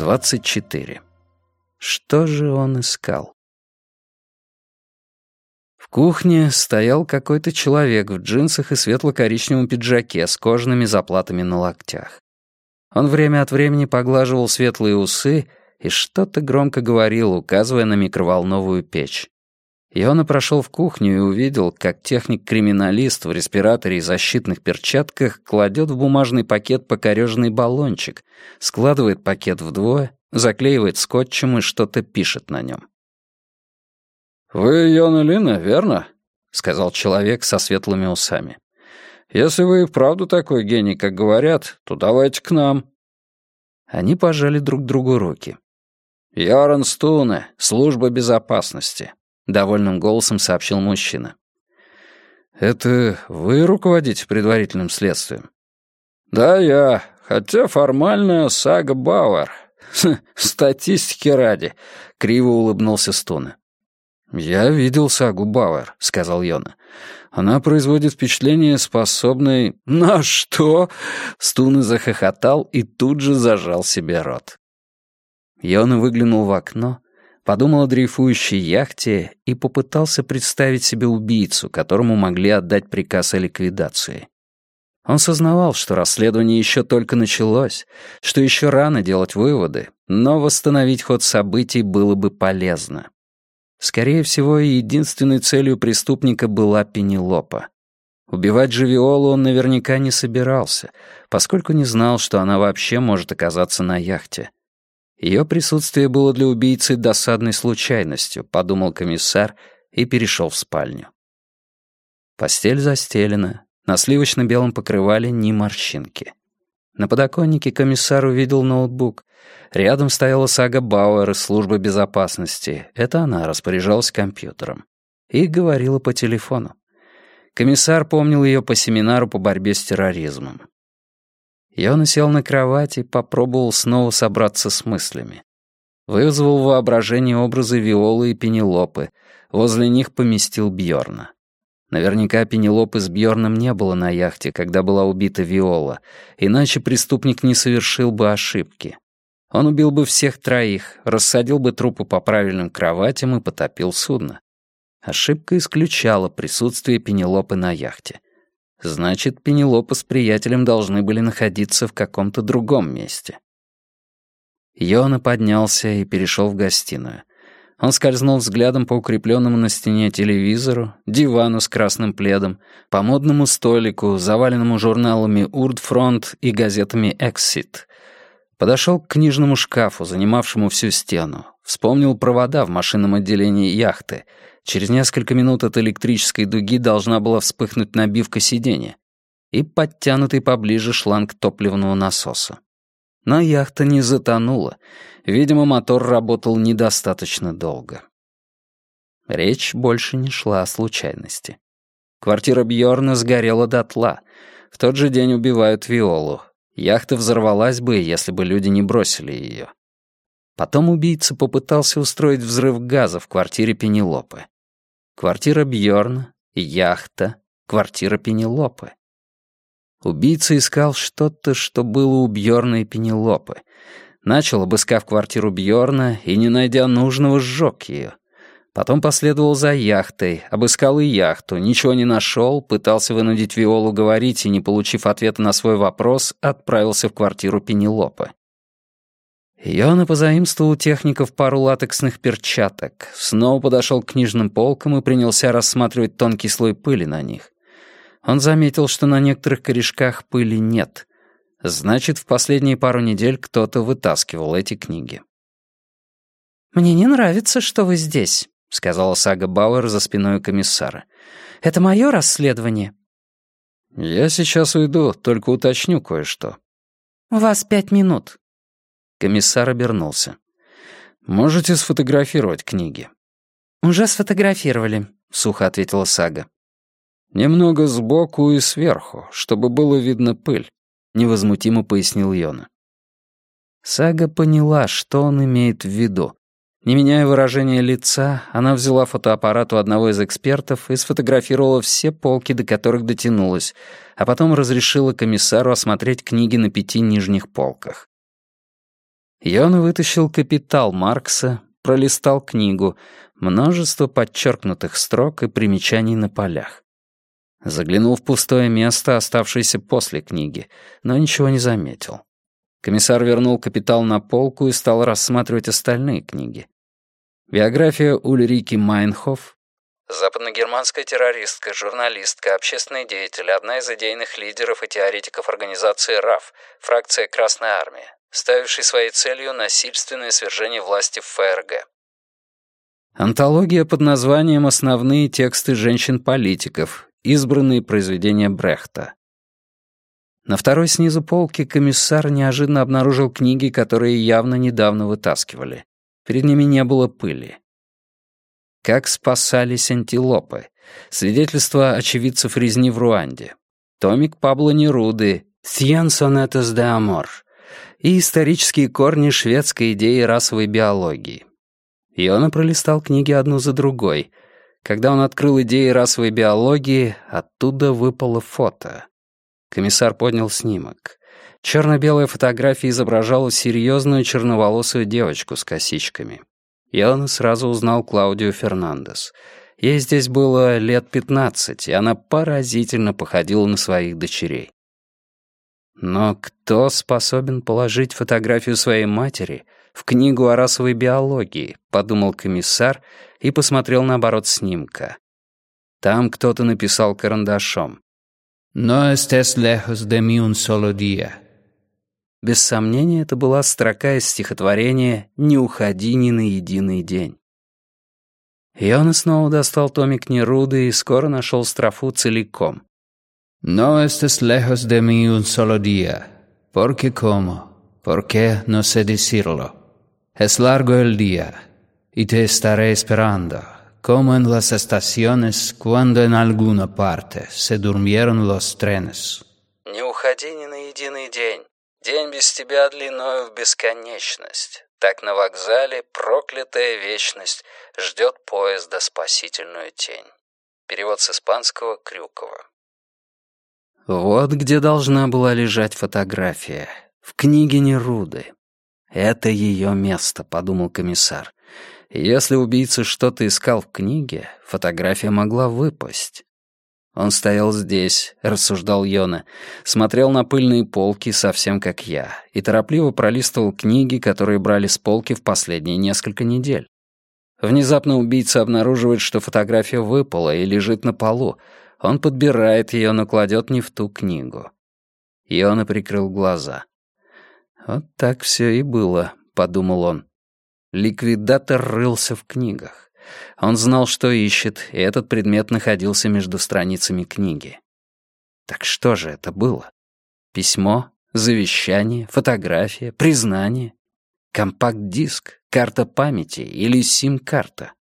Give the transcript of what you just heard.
24. Что же он искал? В кухне стоял какой-то человек в джинсах и светло-коричневом пиджаке с кожаными заплатами на локтях. Он время от времени поглаживал светлые усы и что-то громко говорил, указывая на микроволновую печь. Йона прошел в кухню и увидел, как техник-криминалист в респираторе и защитных перчатках кладет в бумажный пакет покореженный баллончик, складывает пакет вдвое, заклеивает скотчем и что-то пишет на нем. «Вы Йона Лина, верно?» — сказал человек со светлыми усами. «Если вы и вправду такой гений, как говорят, то давайте к нам». Они пожали друг другу руки. «Йоран Стуне, служба безопасности», — довольным голосом сообщил мужчина. «Это вы руководите предварительным следствием?» «Да, я. Хотя формально Сага Бауэр. Статистики ради», — криво улыбнулся Стуне. «Я видел Сагу Бауэр», — сказал Йона. «Она производит впечатление способной...» «На что?» — Стуне захохотал и тут же зажал себе рот. Йона выглянул в окно, подумал о дрейфующей яхте и попытался представить себе убийцу, которому могли отдать приказ о ликвидации. Он сознавал, что расследование еще только началось, что еще рано делать выводы, но восстановить ход событий было бы полезно. Скорее всего, единственной целью преступника была Пенелопа. Убивать же Виолу он наверняка не собирался, поскольку не знал, что она вообще может оказаться на яхте. Ее присутствие было для убийцы досадной случайностью, подумал комиссар и перешел в спальню. Постель застелена, на сливочно-белом покрывале ни морщинки. На подоконнике комиссар увидел ноутбук. Рядом стояла Сага Бауэр из службы безопасности. Это она распоряжалась компьютером. И говорила по телефону. Комиссар помнил ее по семинару по борьбе с терроризмом. Йона сел на кровать и попробовал снова собраться с мыслями. Вызвал в воображение образы Виолы и Пенелопы. Возле них поместил Бьорна. Наверняка Пенелопы с Бьорном не было на яхте, когда была убита Виола, иначе преступник не совершил бы ошибки. Он убил бы всех троих, рассадил бы трупы по правильным кроватям и потопил судно. Ошибка исключала присутствие Пенелопы на яхте. Значит, Пенелопа с приятелем должны были находиться в каком-то другом месте. Йона поднялся и перешел в гостиную. Он скользнул взглядом по укрепленному на стене телевизору, дивану с красным пледом, по модному столику, заваленному журналами «Урдфронт» и газетами «Эксит». Подошел к книжному шкафу, занимавшему всю стену. Вспомнил провода в машинном отделении яхты. Через несколько минут от электрической дуги должна была вспыхнуть набивка сиденья и подтянутый поближе шланг топливного насоса. Но яхта не затонула. Видимо, мотор работал недостаточно долго. Речь больше не шла о случайности. Квартира Бьорна сгорела дотла. В тот же день убивают Виолу. Яхта взорвалась бы, если бы люди не бросили ее. Потом убийца попытался устроить взрыв газа в квартире Пенелопы. Квартира Бьорна, яхта, квартира Пенелопы. Убийца искал что-то, что было у Бьорна и Пенелопы. Начал, обыскав квартиру Бьорна, и, не найдя нужного, сжег ее. Потом последовал за яхтой, обыскал и яхту, ничего не нашел, пытался вынудить Виолу говорить и, не получив ответа на свой вопрос, отправился в квартиру Пенелопы. Йона позаимствовал у техников пару латексных перчаток, снова подошел к книжным полкам и принялся рассматривать тонкий слой пыли на них. Он заметил, что на некоторых корешках пыли нет. Значит, в последние пару недель кто-то вытаскивал эти книги. «Мне не нравится, что вы здесь», — сказала Сага Бауэр за спиной комиссара. «Это мое расследование». «Я сейчас уйду, только уточню кое-что». «У вас 5 минут». Комиссар обернулся. «Можете сфотографировать книги?» «Уже сфотографировали», — сухо ответила Сага. «Немного сбоку и сверху, чтобы было видно пыль», — невозмутимо пояснил Йона. Сага поняла, что он имеет в виду. Не меняя выражения лица, она взяла фотоаппарат у одного из экспертов и сфотографировала все полки, до которых дотянулась, а потом разрешила комиссару осмотреть книги на 5 нижних полках. Йона вытащил «Капитал» Маркса, пролистал книгу, множество подчеркнутых строк и примечаний на полях. Заглянул в пустое место, оставшееся после книги, но ничего не заметил. Комиссар вернул «Капитал» на полку и стал рассматривать остальные книги. Биография Ульрики Майнхоф. Западногерманская террористка, журналистка, общественный деятель, одна из идейных лидеров и теоретиков организации РАФ, фракция Красной Армии, ставившей своей целью насильственное свержение власти в ФРГ. Антология под названием «Основные тексты женщин-политиков», избранные произведения Брехта. На второй снизу полки комиссар неожиданно обнаружил книги, которые явно недавно вытаскивали. Перед ними не было пыли. «Как спасались антилопы», свидетельство очевидцев резни в Руанде, томик Пабло Неруды «Cien sonetos de amor» и исторические корни шведской идеи расовой биологии. Йона пролистал книги одну за другой. Когда он открыл идеи расовой биологии, оттуда выпало фото. Комиссар поднял снимок. Черно-белая фотография изображала серьезную черноволосую девочку с косичками. Йона сразу узнал Клаудию Фернандес. Ей здесь было лет 15, и она поразительно походила на своих дочерей. Но кто способен положить фотографию своей матери в книгу о расовой биологии, подумал комиссар и посмотрел на оборот снимка. Там кто-то написал карандашом: «No estés lejos de mí un solo día». Без сомнения, это была строка из стихотворения «Не уходи ни на единый день». Йона снова достал томик Неруды и скоро нашел строфу целиком. «No estés lejos de mí un solo día, porque como, porque no sé decirlo. Es largo el día, y te estaré esperando, como en las estaciones, cuando en alguna parte se durmieron los trenes». «Не уходи ни на единый день. День без тебя длиною в бесконечность. Так на вокзале проклятая вечность ждет поезда спасительную тень». Перевод с испанского Крюкова. Вот где должна была лежать фотография. В книге Неруды. «Это ее место», — подумал комиссар. Если убийца что-то искал в книге, фотография могла выпасть. Он стоял здесь, рассуждал Йона, смотрел на пыльные полки, совсем как я, и торопливо пролистывал книги, которые брали с полки в последние несколько недель. Внезапно убийца обнаруживает, что фотография выпала и лежит на полу. Он подбирает ее, но кладет не в ту книгу. Йона прикрыл глаза. «Вот так все и было», — подумал он. Ликвидатор рылся в книгах. Он знал, что ищет, и этот предмет находился между страницами книги. Так что же это было? Письмо, завещание, фотография, признание, компакт-диск, карта памяти или сим-карта?